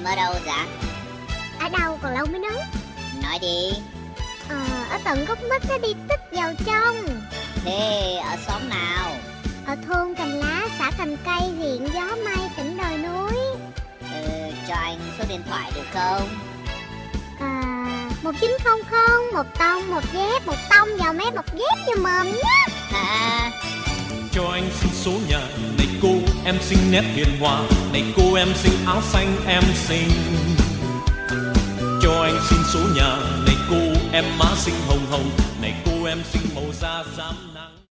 ở đâu dạ? Ở đâu còn lâu mới nói. Nói đi. Ở tận gốc mít nó đi tích vào trong. Thế ở xóm nào? Ở thôn Cành Lá, xã Cành Cây, huyện Gió Mây, tỉnh đồi núi. Cho anh số điện thoại được không? 1900 một tông một dép, một tông vào mép một dép cho mồm nhé. Hả? Cho anh xin số nhà. Này cô em xinh nét hiền hòa. Này cô em xinh áo xanh em xinh. Cho anh xin số nhà. Này cô em má xinh hồng hồng. Này cô em xinh màu da xám nắng.